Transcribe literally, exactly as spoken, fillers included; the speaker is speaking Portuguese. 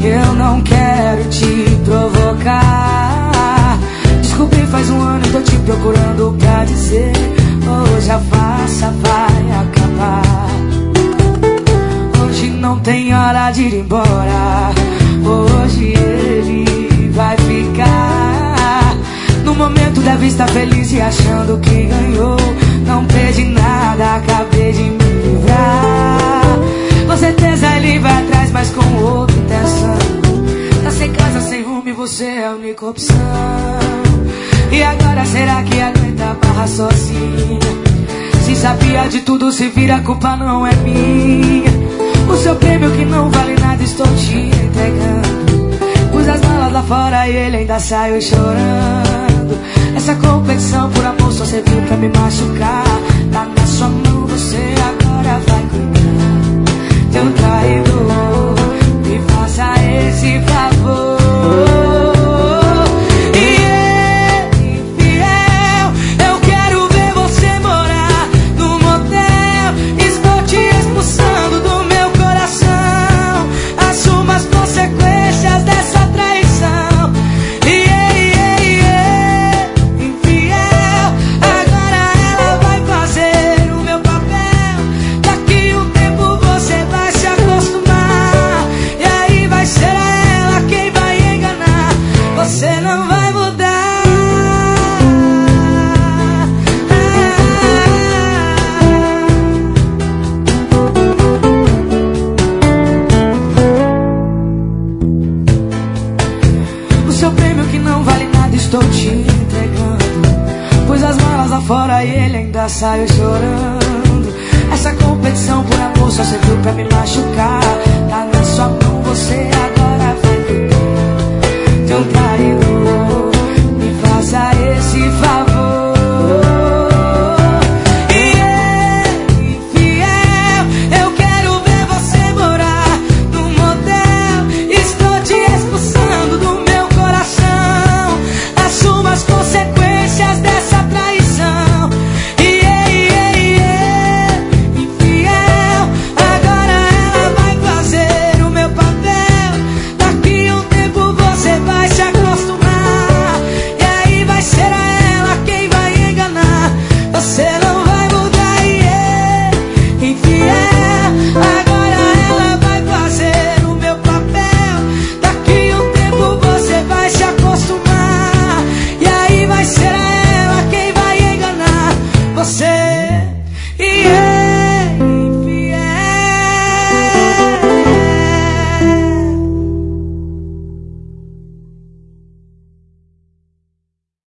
eu não quero te provocar. Descobri faz um ano e tô te procurando pra dizer: hoje a farsa vai acabar. Hoje não tem hora de ir embora. Hoje ele vai ficar. No momento deve estar feliz e achando que ganhou. Não perdi nada, acabei de me livrar. Com certeza ele vai atrás, mas com outra intenção. Tá sem casa, sem rumo e você é a única opção. E agora será que aguenta a barra sozinha? Se sabia de tudo, se vira, a culpa não é minha. O seu prêmio que não vale nada estou te entregando. Pus as malas lá fora e ele ainda saiu chorando. Essa competição por amor só serviu pra me machucar. Tá na sua mão, você agora vai cuidar. Teu traidor, me faça esse favor. Fora e ele ainda saiu chorando. Essa competição por amor só serviu pra me machucar.